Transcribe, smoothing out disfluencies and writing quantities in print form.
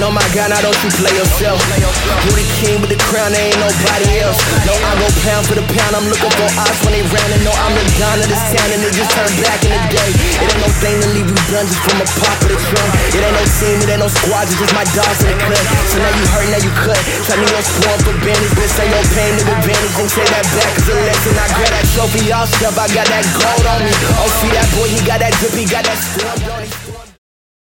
Oh my God, now don't you play yourself. You the king with the crown, there ain't nobody else. No, I go pound for the pound, I'm looking for odds when they round. And no, I'm the gun of this town, and it just turned back in the day. It ain't no thing to leave you done just from a pop of the trunk. It ain't no team, it ain't no squad, it's just my dogs in the clip. So now you hurt, now you cut. Try me on spawn for bandits, bitch, say your pain to advantage. And take that back as a lesson. I grab that trophy, y'all stuff, I got that gold on me. Oh, see that boy, he got that drip, he got that storm.